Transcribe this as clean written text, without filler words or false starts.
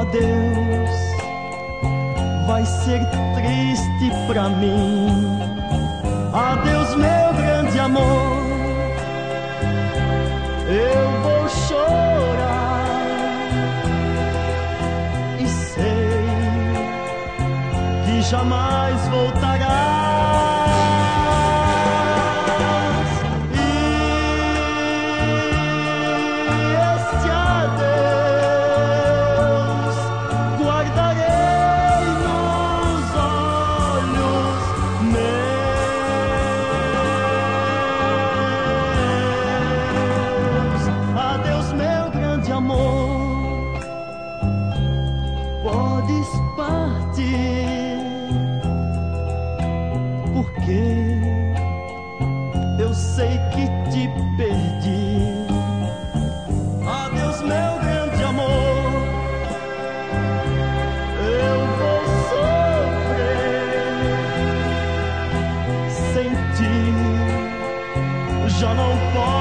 Deus, vai ser triste pra mim. Adeus, meu grande amor, eu vou chorar e sei que jamais voltarás. E este adeus guardarei nos olhos meus. Adeus, meu grande amor, podes partir, porque eu sei que te perdi. Adeus, meu grande amor, eu vou sofrer sem ti, já não posso